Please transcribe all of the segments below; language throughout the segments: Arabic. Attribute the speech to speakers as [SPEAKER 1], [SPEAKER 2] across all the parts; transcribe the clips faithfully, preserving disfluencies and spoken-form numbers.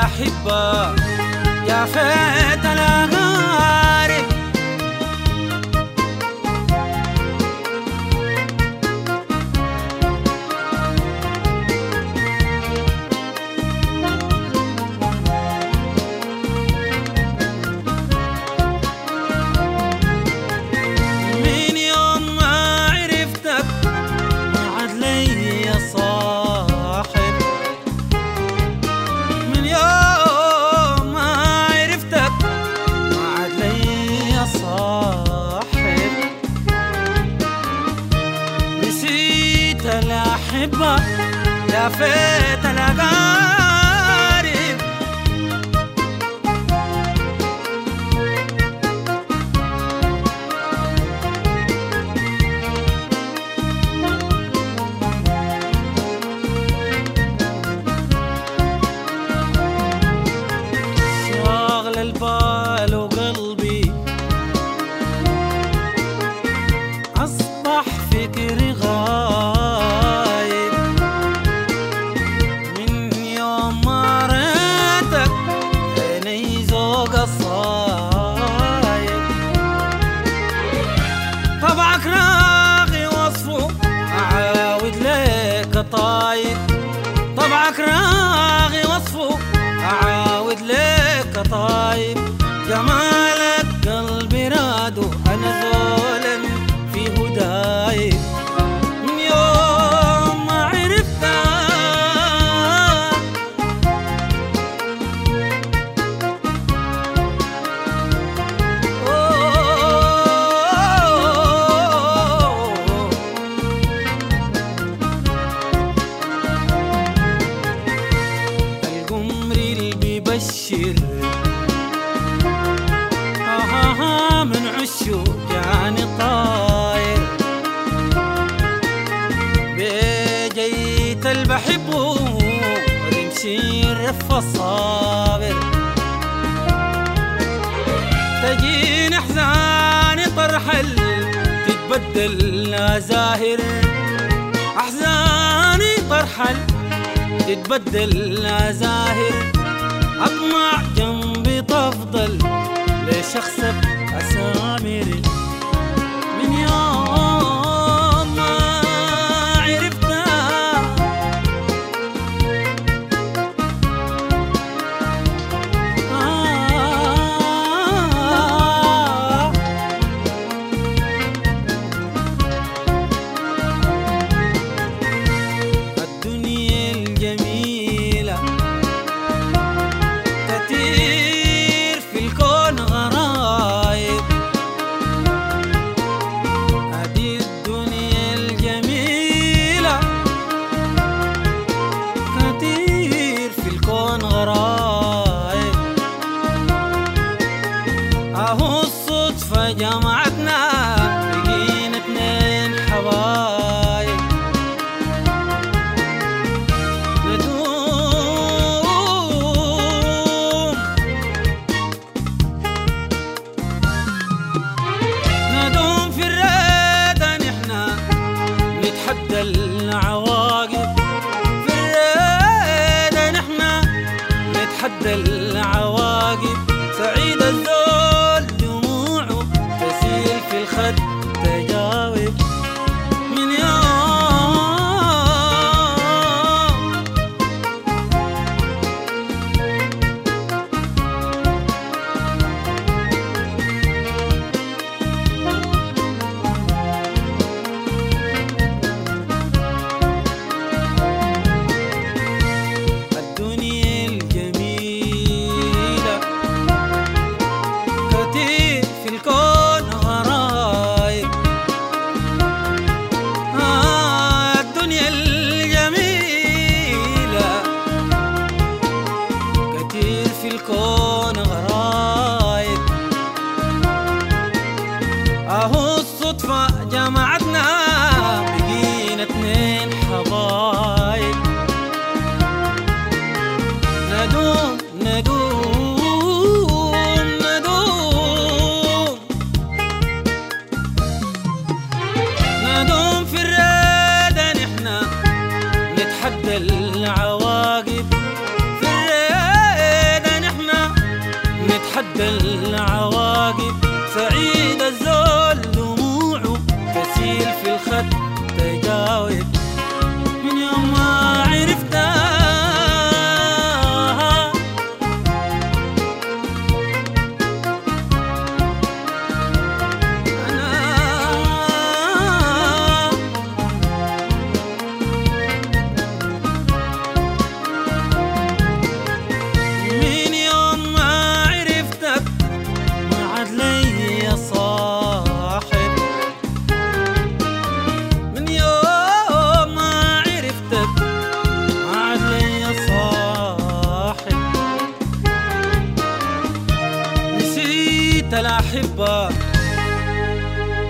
[SPEAKER 1] الأحبة يا فات الأغارب. من يوم ما عرفتك ما عاد لي صاحب، من يوم ما عرفتك ما عاد لي صاحب. نسيت الأحبة يا فات الأغارب. شاغل البال وقلبي أصبح فكري غايب. من يوم ما ريتك عيني ذوق الصايب. طبعك راغي وصفه أعاود لك طايب، طبعك راغي وصفه أعاود لك طايب. جمالك قلبي رادو أنا زولا في هداي. من يوم ما عرفتك القمر اللي بيبشر آها من عشو يعني طاير. بجيت اللي بحبه رمشي رف الصابر. تجيني احزاني طرحل تتبدل زاهر، احزاني طرحل تتبدل زاهر. اطمع جنبي تفضل لشخصك أسامر. من يوم ما عرفتك آه الدنيا الجميلة كتير في الكون غرايب. هذه الدنيا الجميلة كتير في الكون غرايب. اهو الصدفة جمعتنا بقينا اتنين حبايب. ندوم ندوم في الريدة نحنا نتحدى العواقب. في الريدة نحنا نتحدى العواقب. سعيد الذول دموعه تسيل في الخد تجاوب. من يوم الدنيا الجميلة كتير في الكون غرايب. آه الدنيا الجميلة كتير في الكون غرايب. اهو الصدفة جمعتنا بقينا اتنين حبايب. ندوم ندوم ندوم ندوم في الريدة نحنا نتحدى العواقب. في الريدة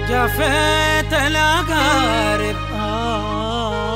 [SPEAKER 1] جافيت الأقارب آه